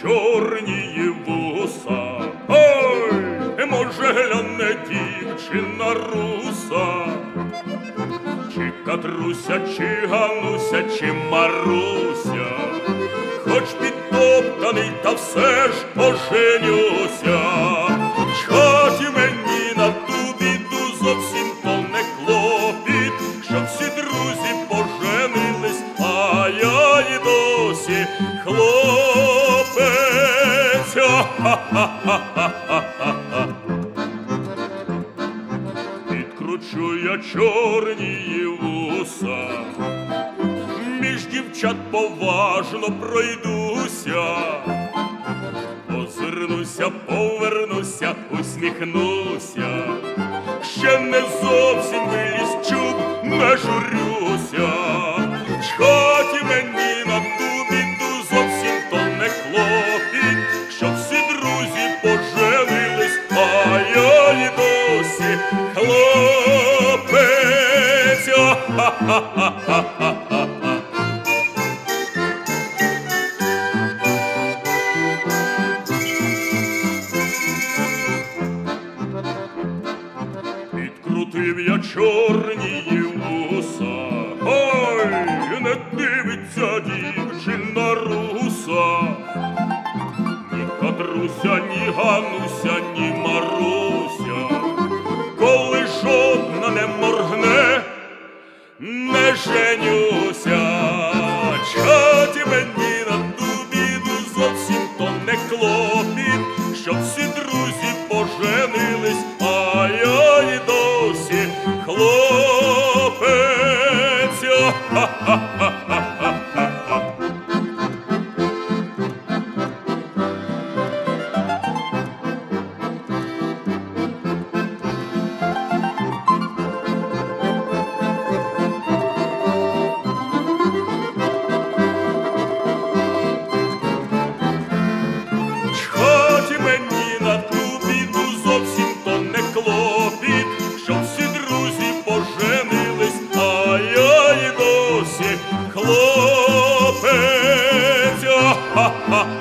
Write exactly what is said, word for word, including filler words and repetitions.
чорні вуса. Ой, може гляне дівчина руса, чи Катруся, чи Гануся, чи Маруся, хоч підтоптаний, та все ж оженюся. Чхать мені на ту біду, зовсім то не клопіт, щоб всі друзі поженились, а я й досі хлопець. Ха-ха-ха-ха-ха-ха. Підкручу я чорні вуса, між дівчат поважно пройдуся, озирнуся, повернуся, усміхнуся, ще не зовсім виліз чуб, не журюся. Чхать мені на ту біду, зовсім то не клопіт, щоб всі друзі поженились, а я й досі хлопець. Ха-ха-ха-ха-ха. Підкрутив я чорні вуса, ой, не дивиться дівчина руса, ні Катруся, ні Гануся, ні Маруся, коли жодна не моргне, не женюся. Чхать мені на ту біду, зовсім то не клопіт, щоб всі друзі поженились, а я й досі хлопець. Ха-ха-ха-ха-ха-ха. Чхать мені на ту біду, зовсім то не клопіт, щоб всі друзі поженились, а я й досі хлопець. Ха-ха-ха.